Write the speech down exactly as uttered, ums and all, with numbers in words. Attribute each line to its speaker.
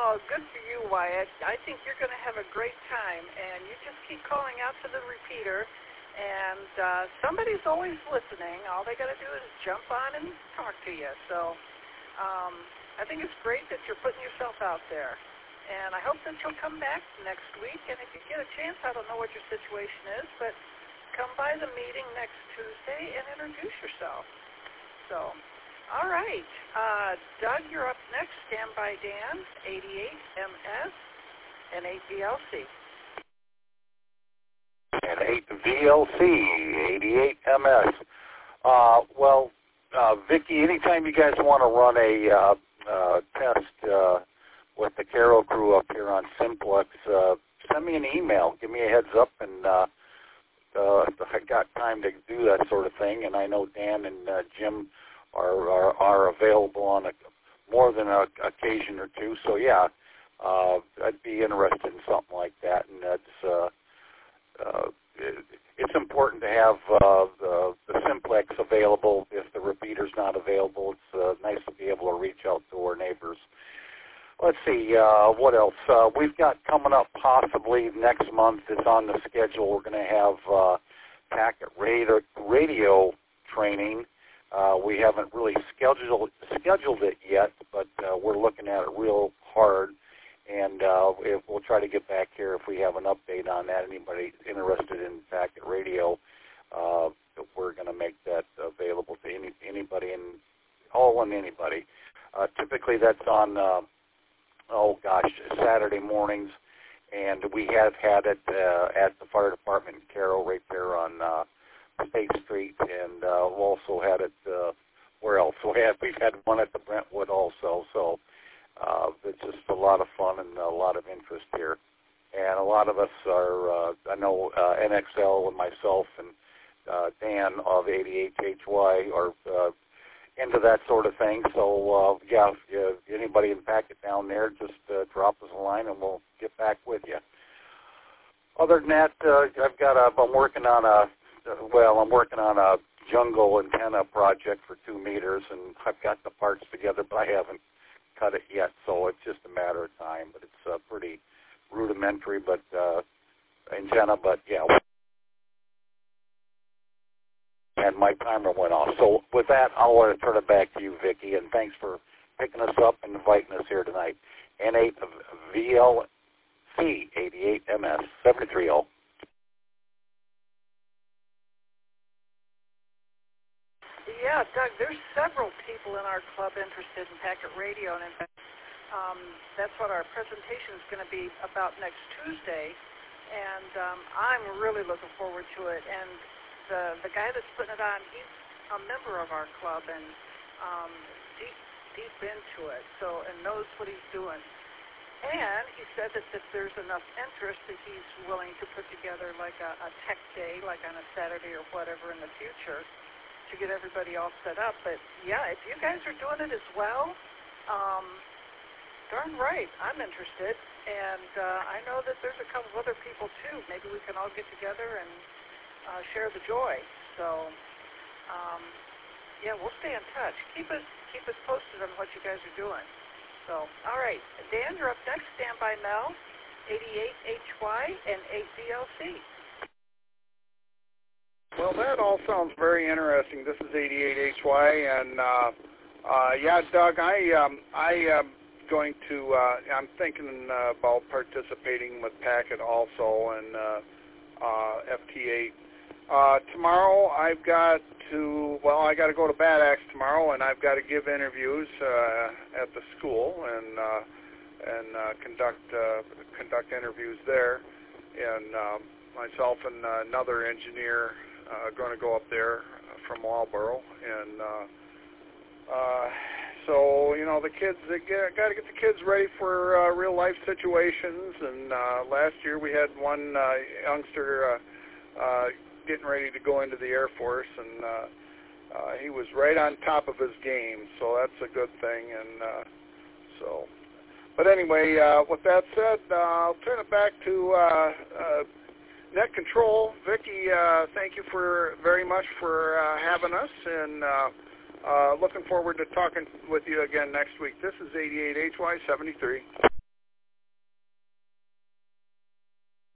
Speaker 1: Well, good for you, Wyatt. I think you're going to have a great time, and you just keep calling out to the repeater, and uh, somebody's always listening. All they got to do is jump on and talk to you. So um, I think it's great that you're putting yourself out there, and I hope that you'll come back next week, and if you get a chance, I don't know what your situation is, but come by the meeting next Tuesday and introduce yourself. So, all right. Uh, Doug, you're up next. Stand by Dan, eighty-eight M S and eight V L C.
Speaker 2: And eight V L C, eighty-eight M S. Uh, well, uh, Vicki, anytime you guys want to run a uh, uh, test uh, with the Carol crew up here on Simplex, uh, send me an email. Give me a heads up, and uh, uh, I got time to do that sort of thing. And I know Dan and uh, Jim are, are are available on a, more than an occasion or two. So yeah, uh, I'd be interested in something like that. And that's uh, uh, it, it's important to have uh, the, the Simplex available if the repeater's not available. It's uh, nice to be able to reach out to our neighbors. Let's see, uh, what else? Uh, we've got coming up possibly next month is on the schedule. We're going to have uh, Packet radio, radio training. Uh, we haven't really scheduled scheduled it yet, but uh, we're looking at it real hard, and uh, if we'll try to get back here if we have an update on that. Anybody interested in Packet radio, uh, we're going to make that available to any, anybody and all and anybody. Uh, typically, that's on uh, oh gosh Saturday mornings, and we have had it uh, at the fire department in Carroll, right there on Uh, State Street, and uh, we've also had it, uh, where else? We have, we've had one at the Brentwood also, so uh, it's just a lot of fun and a lot of interest here. And a lot of us are, uh, I know uh, N X L and myself and uh, Dan of eighty-eight H Y are uh, into that sort of thing, so uh, yeah, if anybody in Packet down there, just uh, drop us a line and we'll get back with you. Other than that, uh, I've got a, I'm working on a Well, I'm working on a jungle antenna project for two meters, and I've got the parts together, but I haven't cut it yet, so it's just a matter of time. But it's uh, pretty rudimentary, but uh, antenna. But yeah, and my timer went off. So with that, I'll want to turn it back to you, Vicki, and thanks for picking us up and inviting us here tonight. N eight V L C, eighty-eight M S, seven three zero.
Speaker 1: Yeah, Doug, there's several people in our club interested in Packet radio, and in fact, um, that's what our presentation is going to be about next Tuesday, and um, I'm really looking forward to it. And the the guy that's putting it on, he's a member of our club and um, deep deep into it, so and knows what he's doing. And he said that if there's enough interest, that he's willing to put together like a, a tech day, like on a Saturday or whatever in the future, to get everybody all set up. But yeah, if you guys are doing it as well, um, darn right, I'm interested. And uh, I know that there's a couple of other people too. Maybe we can all get together and uh, share the joy. So um, yeah, we'll stay in touch. Keep us keep us posted on what you guys are doing. So all right, Dan, you're up next. Stand by Mel, eighty-eight H Y and eight V L C.
Speaker 3: Well, that all sounds very interesting. This is eighty-eight H Y, and uh, uh, yeah, Doug, I um, I am going to. Uh, I'm thinking uh, about participating with Packet also and uh, uh, F T eight. Uh, tomorrow, I've got to. Well, I got to go to Bad Axe tomorrow, and I've got to give interviews uh, at the school and uh, and uh, conduct uh, conduct interviews there, and um, myself and uh, another engineer. Uh, going to go up there uh, from Marlboro, and uh, uh, so you know the kids, they got to get the kids ready for uh, real life situations. And uh, last year we had one uh, youngster uh, uh, getting ready to go into the Air Force, and uh, uh, he was right on top of his game, so that's a good thing. And uh, so, but anyway, uh, with that said, uh, I'll turn it back to. Uh, uh, Net Control, Vicki, uh, thank you for very much for uh, having us, and uh, uh, looking forward to talking with you again next week. This is eighty-eight H Y seventy-three.